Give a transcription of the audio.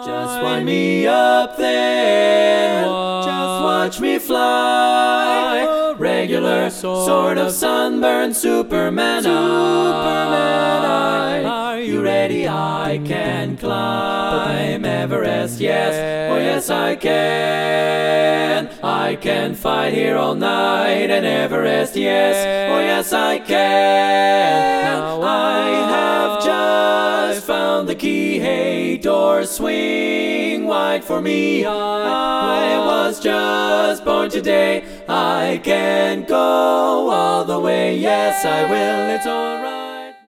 Just wind me up then, just watch me fly. Regular sort of sunburned Superman. Are you ready? I can climb Everest, yes, oh yes I can. I can fight here all night and Everest, yes, oh yes I can. Now I have just found the key, hey, doors swing wide for me. I was just born today, I can go all the way, yes I will, it's alright.